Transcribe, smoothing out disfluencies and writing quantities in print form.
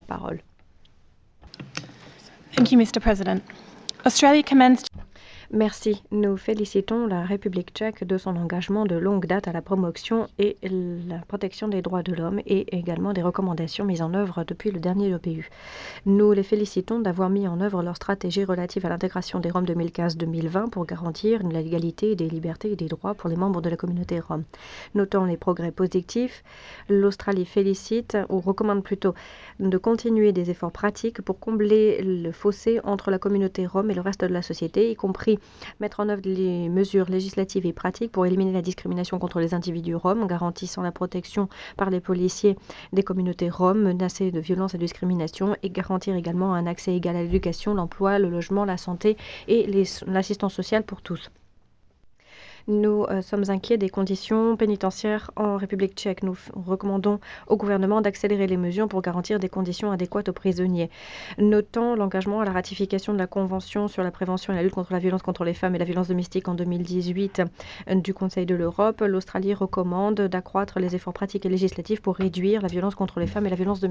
parole. Thank you, Mr. President. Australia commenced. Merci. Nous félicitons la République tchèque de son engagement de longue date à la promotion et la protection des droits de l'homme et également des recommandations mises en œuvre depuis le dernier EPU. Nous les félicitons d'avoir mis en œuvre leur stratégie relative à l'intégration des Roms 2015-2020 pour garantir l'égalité des libertés et des droits pour les membres de la communauté Rom. Notant les progrès positifs, l'Australie félicite, ou recommande plutôt, de continuer des efforts pratiques pour combler le fossé entre la communauté Rom et le reste de la société, y compris mettre en œuvre les mesures législatives et pratiques pour éliminer la discrimination contre les individus roms, garantissant la protection par les policiers des communautés roms menacées de violences et de discrimination et garantir également un accès égal à l'éducation, l'emploi, le logement, la santé et l'assistance sociale pour tous. Nous sommes inquiets des conditions pénitentiaires en République tchèque. Nous recommandons au gouvernement d'accélérer les mesures pour garantir des conditions adéquates aux prisonniers. Notant l'engagement à la ratification de la Convention sur la prévention et la lutte contre la violence contre les femmes et la violence domestique en 2018 du Conseil de l'Europe, l'Australie recommande d'accroître les efforts pratiques et législatifs pour réduire la violence contre les femmes et la violence domestique.